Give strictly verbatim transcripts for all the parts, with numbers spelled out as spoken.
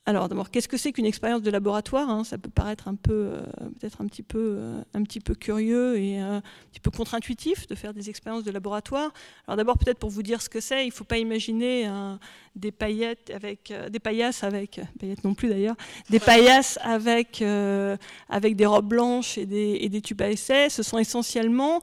Alors d'abord, qu'est-ce que c'est qu'une expérience de laboratoire, hein? Ça peut paraître un peu, euh, peut-être un petit peu, euh, un petit peu curieux et euh, un petit peu contre-intuitif de faire des expériences de laboratoire. Alors d'abord, peut-être pour vous dire ce que c'est, il ne faut pas imaginer euh, des paillettes avec, euh, des paillasses avec, paillettes non plus d'ailleurs, des paillasses avec, euh, avec des robes blanches et des, et des tubes à essai. Ce sont essentiellement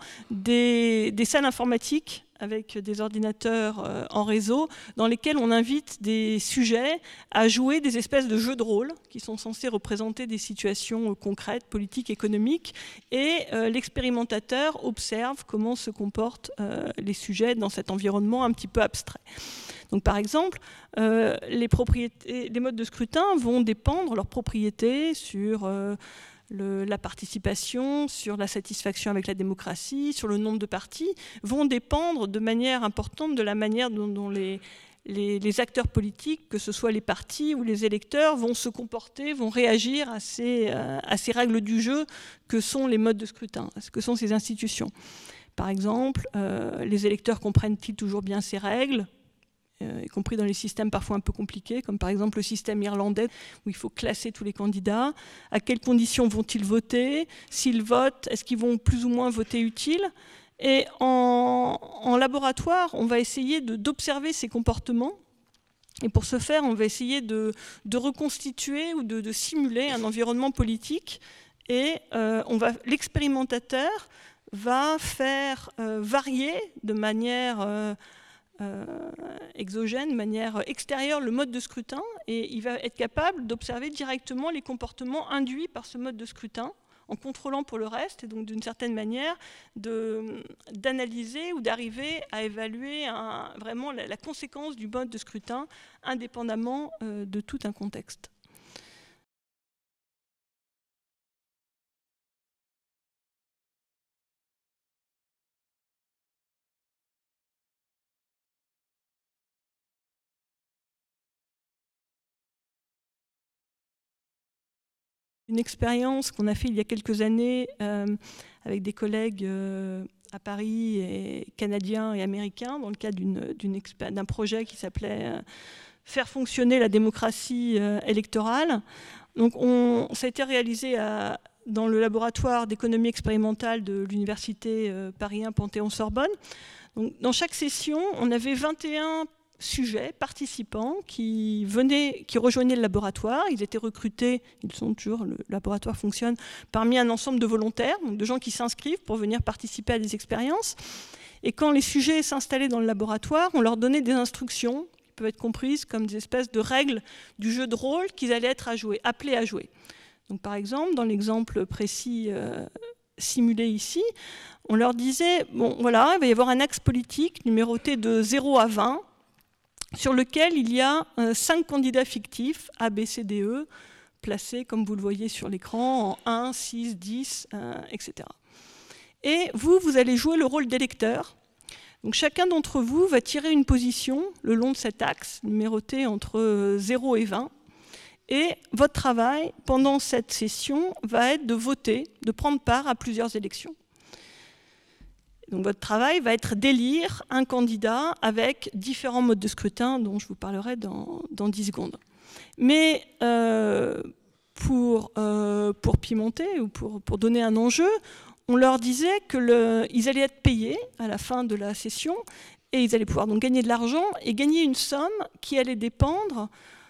des, des salles informatiques avec des ordinateurs euh, en réseau, dans lesquels on invite des sujets à jouer des espèces de jeux de rôle qui sont censés représenter des situations euh, concrètes, politiques, économiques, et euh, l'expérimentateur observe comment se comportent euh, les sujets dans cet environnement un petit peu abstrait. Donc, par exemple, euh, les, propriétés, les modes de scrutin vont dépendre, leurs propriétés, sur euh, Le, la participation, sur la satisfaction avec la démocratie, sur le nombre de partis, vont dépendre de manière importante de la manière dont, dont les, les, les acteurs politiques, que ce soit les partis ou les électeurs, vont se comporter, vont réagir à ces, euh, à ces règles du jeu que sont les modes de scrutin, que sont ces institutions. Par exemple, euh, les électeurs comprennent-ils toujours bien ces règles ? Euh, y compris dans les systèmes parfois un peu compliqués, comme par exemple le système irlandais, où il faut classer tous les candidats. À quelles conditions vont-ils voter? S'ils votent, est-ce qu'ils vont plus ou moins voter utile? Et en, en laboratoire, on va essayer de, d'observer ces comportements. Et pour ce faire, on va essayer de, de reconstituer ou de, de simuler un environnement politique. Et euh, on va, l'expérimentateur va faire euh, varier de manière... Euh, Euh, exogène, de manière extérieure, le mode de scrutin, et il va être capable d'observer directement les comportements induits par ce mode de scrutin, en contrôlant pour le reste, et donc d'une certaine manière de, d'analyser ou d'arriver à évaluer un, vraiment la, la conséquence du mode de scrutin, indépendamment euh, de tout un contexte. Une expérience qu'on a fait il y a quelques années euh, avec des collègues euh, à Paris, et canadiens et américains, dans le cadre d'une, d'une d'un projet qui s'appelait euh, « Faire fonctionner la démocratie euh, électorale ». Donc on, ça a été réalisé à, dans le laboratoire d'économie expérimentale de l'université euh, Paris un Panthéon-Sorbonne. Donc, dans chaque session, on avait vingt et un sujets, participants, qui venaient, qui rejoignaient le laboratoire. Ils étaient recrutés, ils sont toujours, le laboratoire fonctionne, parmi un ensemble de volontaires, donc de gens qui s'inscrivent pour venir participer à des expériences. Et quand les sujets s'installaient dans le laboratoire, on leur donnait des instructions qui peuvent être comprises comme des espèces de règles du jeu de rôle qu'ils allaient être à jouer, appelés à jouer. Donc, par exemple, dans l'exemple précis euh, simulé ici, on leur disait, bon voilà, il va y avoir un axe politique numéroté de zéro à vingt, sur lequel il y a euh, cinq candidats fictifs, A, B, C, D, E, placés, comme vous le voyez sur l'écran, en un, six, dix, euh, et cetera. Et vous, vous allez jouer le rôle d'électeur. Donc chacun d'entre vous va tirer une position le long de cet axe, numéroté entre zéro et vingt. Et votre travail, pendant cette session, va être de voter, de prendre part à plusieurs élections. Donc votre travail va être d'élire un candidat avec différents modes de scrutin dont je vous parlerai dans, dans dix secondes. Mais euh, pour, euh, pour pimenter ou pour, pour donner un enjeu, on leur disait qu'ils allaient être payés à la fin de la session et ils allaient pouvoir donc gagner de l'argent et gagner une somme qui allait dépendre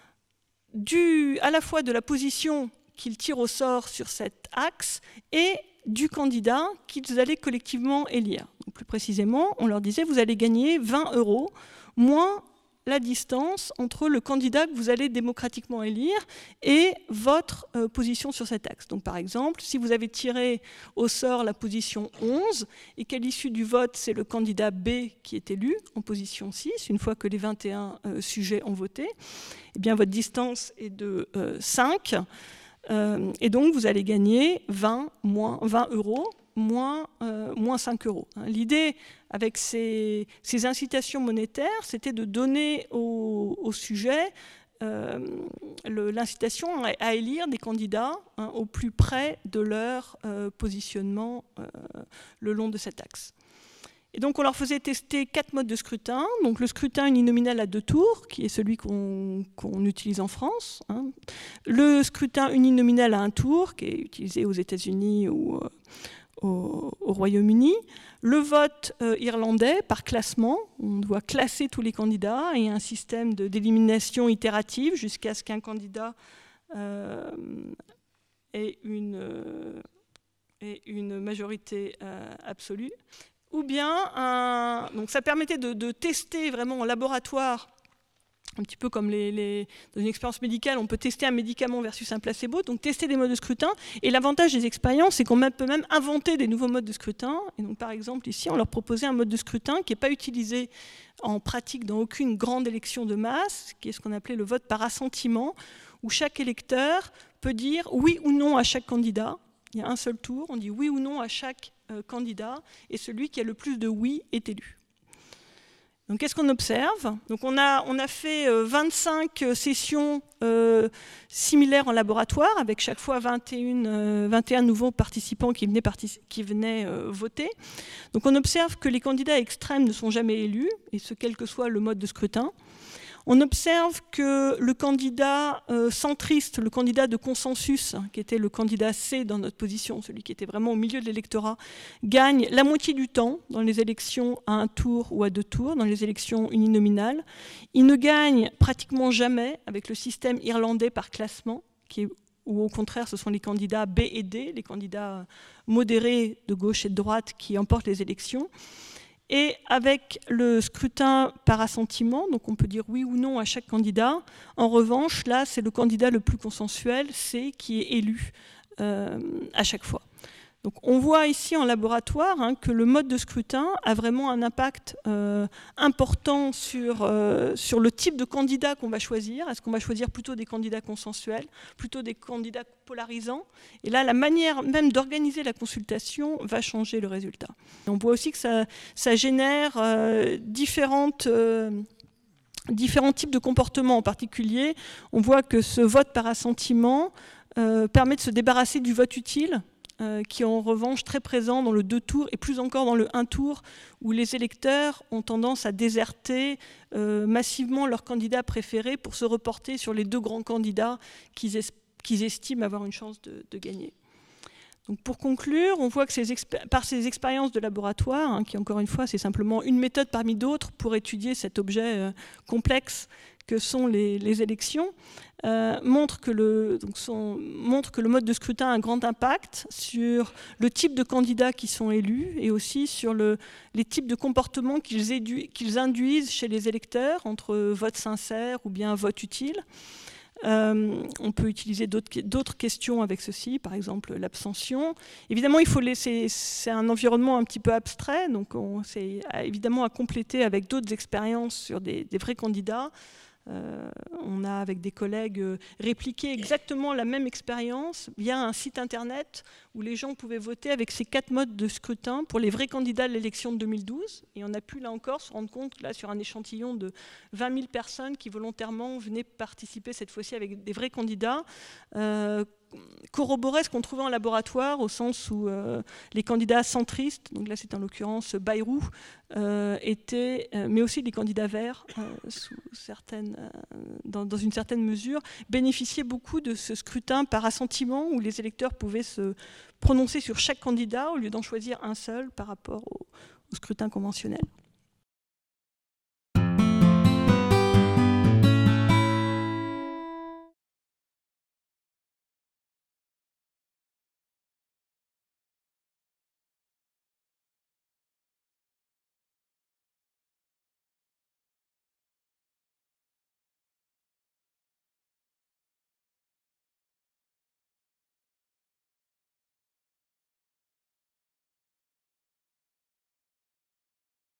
du, à la fois de la position qu'ils tirent au sort sur cet axe et du candidat qu'ils allaient collectivement élire. Donc plus précisément, on leur disait, vous allez gagner vingt euros, moins la distance entre le candidat que vous allez démocratiquement élire et votre euh, position sur cet axe. Donc par exemple, si vous avez tiré au sort la position onze et qu'à l'issue du vote, c'est le candidat B qui est élu en position six, une fois que les vingt et un euh, sujets ont voté, eh bien votre distance est de euh, cinq. Euh, et donc, vous allez gagner vingt, moins, vingt euros, moins, euh, moins cinq euros. L'idée avec ces, ces incitations monétaires, c'était de donner au, au sujet euh, l'incitation à, à élire des candidats hein, au plus près de leur euh, positionnement euh, le long de cet axe. Et donc on leur faisait tester quatre modes de scrutin. Donc le scrutin uninominal à deux tours, qui est celui qu'on qu'on utilise en France. Hein. Le scrutin uninominal à un tour, qui est utilisé aux États-Unis ou euh, au, au Royaume-Uni. Le vote euh, irlandais par classement. On doit classer tous les candidats et un système d'élimination itérative jusqu'à ce qu'un candidat euh, ait une, euh, ait une majorité euh, absolue. Ou bien, un, donc ça permettait de, de tester vraiment en laboratoire, un petit peu comme les, les, dans une expérience médicale, on peut tester un médicament versus un placebo, donc tester des modes de scrutin. Et l'avantage des expériences, c'est qu'on peut même inventer des nouveaux modes de scrutin. Et donc, par exemple, ici, on leur proposait un mode de scrutin qui n'est pas utilisé en pratique dans aucune grande élection de masse, qui est ce qu'on appelait le vote par assentiment, où chaque électeur peut dire oui ou non à chaque candidat. Il y a un seul tour, on dit oui ou non à chaque euh, candidat, et celui qui a le plus de oui est élu. Donc qu'est-ce qu'on observe? Donc on a, on a fait euh, vingt-cinq sessions euh, similaires en laboratoire, avec chaque fois vingt et un, euh, vingt et un nouveaux participants qui venaient, qui venaient euh, voter. Donc on observe que les candidats extrêmes ne sont jamais élus, et ce quel que soit le mode de scrutin. On observe que le candidat euh, centriste, le candidat de consensus, hein, qui était le candidat C dans notre position, celui qui était vraiment au milieu de l'électorat, gagne la moitié du temps dans les élections à un tour ou à deux tours, dans les élections uninominales. Il ne gagne pratiquement jamais avec le système irlandais par classement, qui est, où au contraire ce sont les candidats B et D, les candidats modérés de gauche et de droite qui emportent les élections. Et avec le scrutin par assentiment, donc on peut dire oui ou non à chaque candidat. En revanche, là, c'est le candidat le plus consensuel, c'est qui est élu euh, à chaque fois. Donc on voit ici en laboratoire hein, que le mode de scrutin a vraiment un impact euh, important sur, euh, sur le type de candidat qu'on va choisir. Est-ce qu'on va choisir plutôt des candidats consensuels, plutôt des candidats polarisants? Et là, la manière même d'organiser la consultation va changer le résultat. Et on voit aussi que ça, ça génère euh, différentes... Euh, différents types de comportements. En particulier, on voit que ce vote par assentiment euh, permet de se débarrasser du vote utile, euh, qui est en revanche très présent dans le deux tours et plus encore dans le un tour, où les électeurs ont tendance à déserter euh, massivement leurs candidats préférés pour se reporter sur les deux grands candidats qu'ils es qu'ils estiment avoir une chance de, de gagner. Donc pour conclure, on voit que ces par ces expériences de laboratoire, hein, qui encore une fois c'est simplement une méthode parmi d'autres pour étudier cet objet euh, complexe que sont les, les élections, euh, montre, que le, donc son, montre que le mode de scrutin a un grand impact sur le type de candidats qui sont élus et aussi sur le, les types de comportements qu'ils qu'ils induisent chez les électeurs, entre vote sincère ou bien vote utile. Euh, on peut utiliser d'autres questions avec ceci, par exemple l'abstention. Évidemment, il faut laisser, c'est un environnement un petit peu abstrait, donc c'est évidemment à compléter avec d'autres expériences sur des, des vrais candidats. Euh, on a avec des collègues répliqué exactement la même expérience via un site internet où les gens pouvaient voter avec ces quatre modes de scrutin pour les vrais candidats de l'élection de deux mille douze. Et on a pu là encore se rendre compte, là sur un échantillon de vingt mille personnes qui volontairement venaient participer cette fois-ci avec des vrais candidats, euh, corroborer ce qu'on trouvait en laboratoire, au sens où euh, les candidats centristes, donc là c'est en l'occurrence Bayrou, euh, étaient, euh, mais aussi les candidats verts, euh, sous certaines, euh, dans, dans une certaine mesure, bénéficiaient beaucoup de ce scrutin par assentiment, où les électeurs pouvaient se prononcer sur chaque candidat au lieu d'en choisir un seul par rapport au, au scrutin conventionnel.